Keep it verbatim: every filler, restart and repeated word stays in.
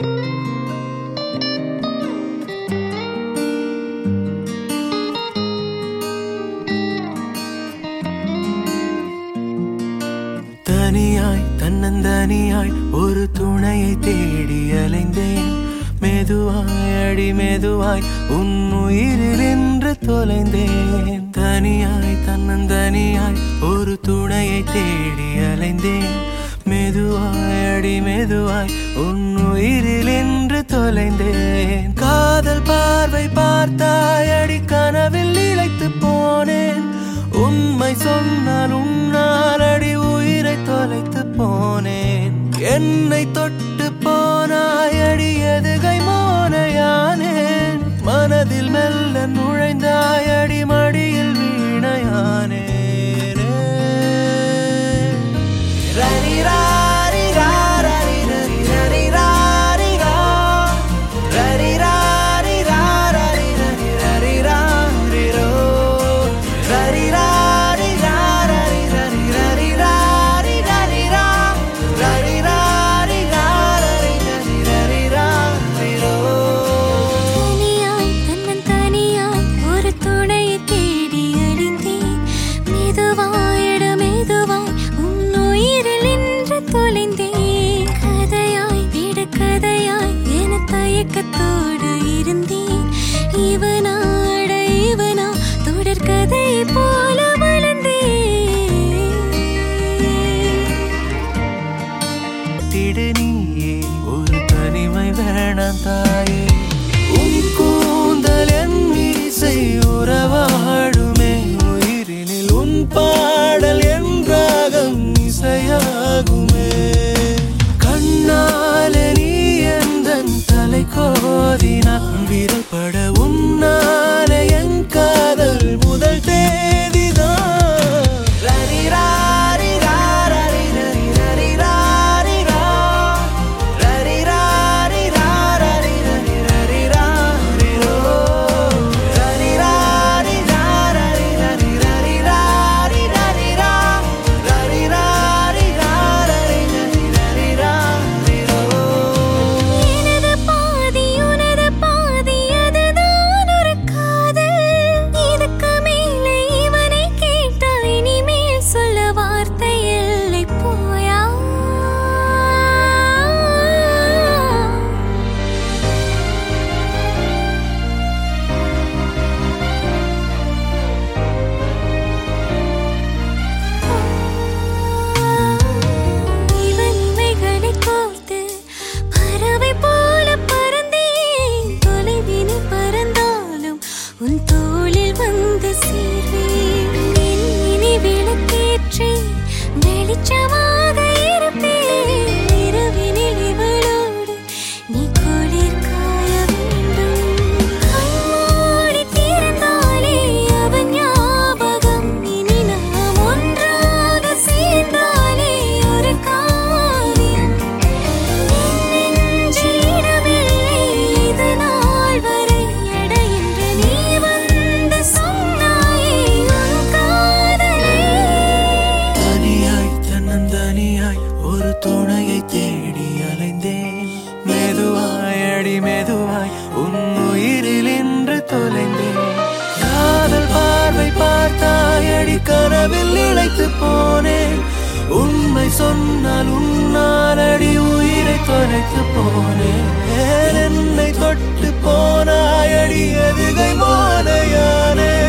தனியாய் தன்னந்தனியாய் ஒரு துணையை தேடி அலைந்தேன். மெதுவாய் அடி மெதுவாய் உன் உயிரில் என்று தொலைந்தேன். தனியாய் தன்னந்தனியாய் ஒரு துணையை தேடி அலைந்தேன். மெதுவாய் அடி மெதுவாய் உன் உயிரில் என்று தொலைந்தேன். காதல் பார்வை பார்த்தாய் அடி கனவில் இழைத்து போனேன். உண்மை சொன்னால் உன்னால் அடி உயிரை தொலைத்து போனேன். என்னை தொட்டு போனாய் அடி எதுகை மோனையானேன். மனதில் மெல்ல நுழைந்தாய் அடி மடியில் வீணையானேன். தயக்கத்தோடு இருந்தேன். இவனாட இவனா தொடர் கதை போல வளர்ந்தேன். திடனியே ஒரு தனிமை வேணாம் தாயே. உன் கூந்தல் என் மீசை உறவாடுமே. உயிரினில் உன் பாடல் என் ராகம் இசையாகுமே. கண்ணாலே நீ எந்தன் தலை கோதினான். விரல்பட உன்னாலே என் காதல் முதல் தேதிதான். துணையை தேடி அலைந்தேன். மெதுவாய் அடி மெதுவாய் உன் உயிரில் என்று தொலைந்தேன். காதல் பார்வை பார்த்தாய் அடி கனவில் இழைத்து போனேன். உண்மை சொன்னால் உன்னால் அடி உயிரை தொலைத்து போனேன். என்னை தொட்டு போனாய் அடி எதுகை மோனையானே.